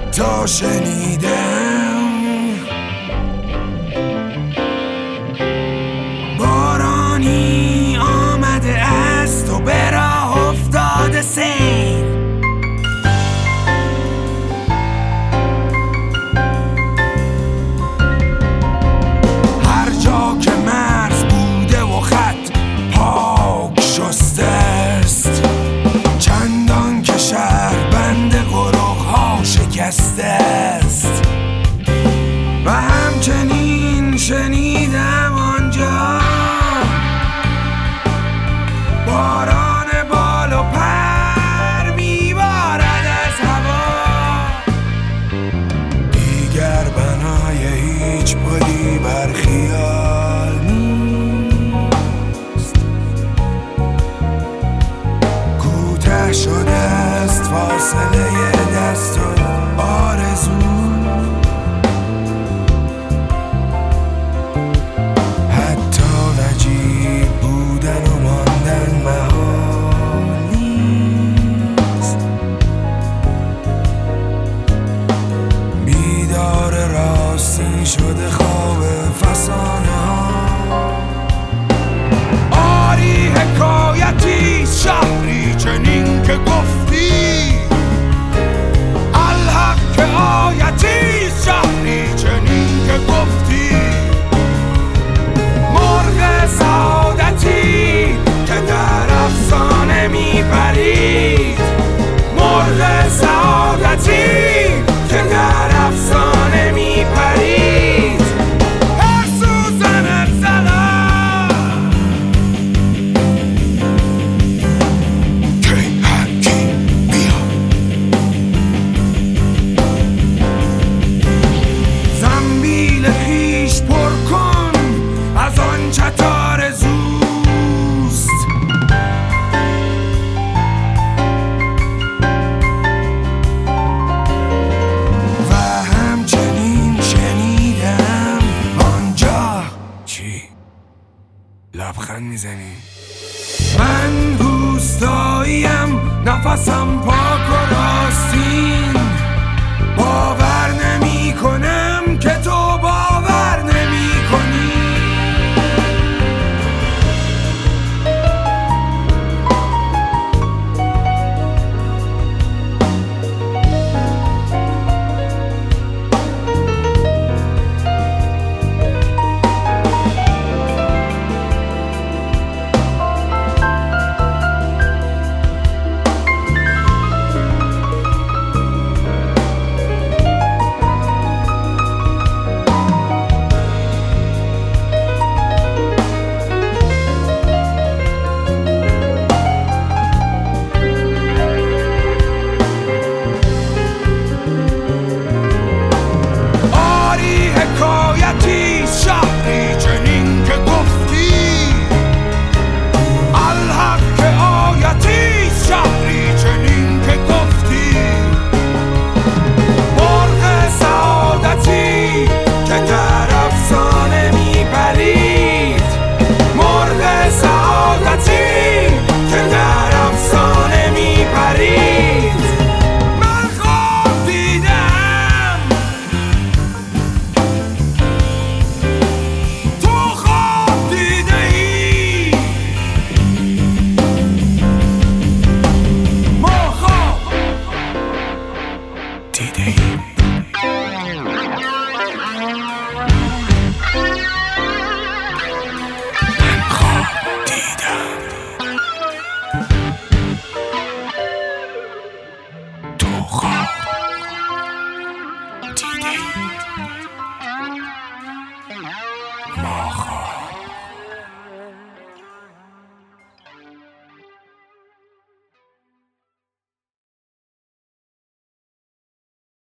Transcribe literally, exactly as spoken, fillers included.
حتی شنیدم بارانی آمده است و به راه افتاده سیل. هر جا که مرز بوده و خط پاک شسته است، چندان که شهر بند قرق ها شکسته است. و همچنین شنیدم آنجا باران بال و پر میبارد از هوا. دیگر بنای هیچ پلی بر خیال نیست، کوتاه شده است فاصله دست و آرزو. شده خواب فسانه ها. آری حکایتی شهری چنین که گفتی، الحق که آیتی شهری چنین که گفتی. مرغ سعادتی که در افسانه می پرید، مرغ سعادتی که در افسانه می پرید. لبخند میزنی. من روستاییم، نفسم پا